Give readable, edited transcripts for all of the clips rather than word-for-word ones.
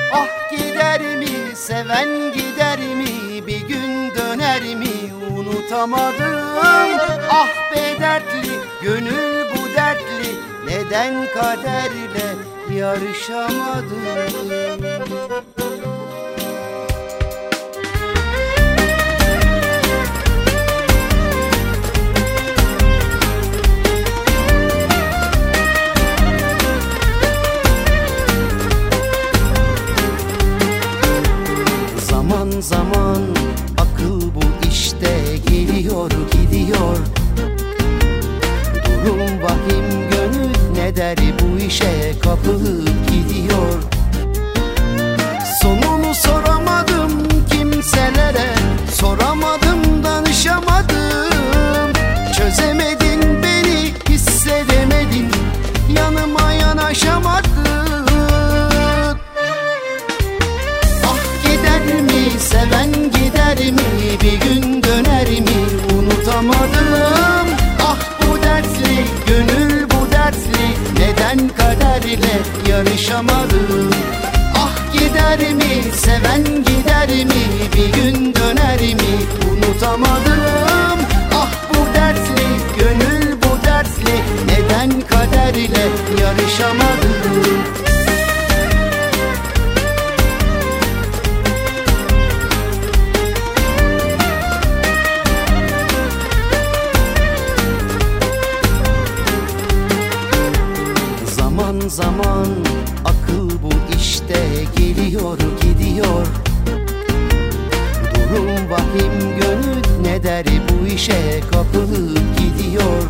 Ah gider mi, seven gider mi, bir gün döner mi, unutamadım. Ah be dertli, gönül bu dertli, neden kaderle yarışamadım? Zaman zaman akıl bu işte geliyor gidiyor. Durum vahim, gönül ne der bu işe kapılıp gidiyor. Sonunu soramadım kimselere, soramadım danışamadım. Çözemedin beni, hissedemedin, yanıma yanaşamadın. Seven gider mi, bir gün döner mi, unutamadım. Ah bu dertli, gönül bu dertli, neden kaderle yarışamadım? Ah gider mi, seven gider mi, bir gün döner mi, unutamadım. Ah bu dertli, gönül bu dertli, neden kaderle yarışamadım? Zaman zaman akıl bu işte geliyor gidiyor. Durum vahim, gönül ne der bu işe kapılıp gidiyor.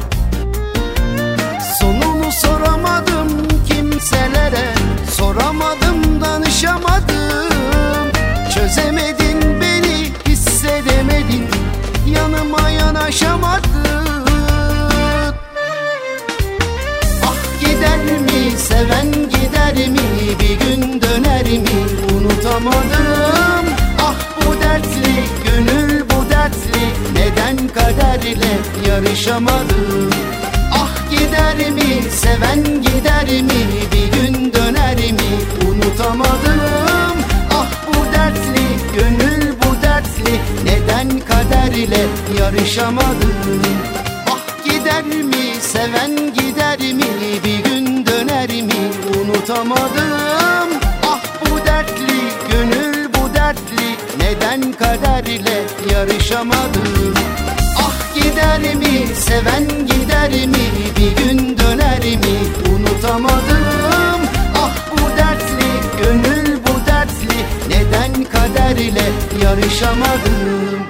Sonunu soramadım kimselere, soramadım danışamadım. Çözemedin beni, hissedemedin, yanıma yanaşamadın. Seven gider mi, bir gün döner mi, unutamadım. Ah bu dertli, gönül bu dertli, neden kaderle yarışamadım? Ah gider mi, seven gider mi, bir gün döner mi, unutamadım. Ah bu dertli, gönül bu dertli, neden kaderle yarışamadım? Ah gider mi, seven gider mi, bir gün döner mi, unutamadım. Ah bu dertli, gönül bu dertli, neden kaderle yarışamadım? Ah gider mi, seven gider mi, bir gün döner mi, unutamadım. Ah bu dertli, gönül bu dertli, neden kaderle yarışamadım?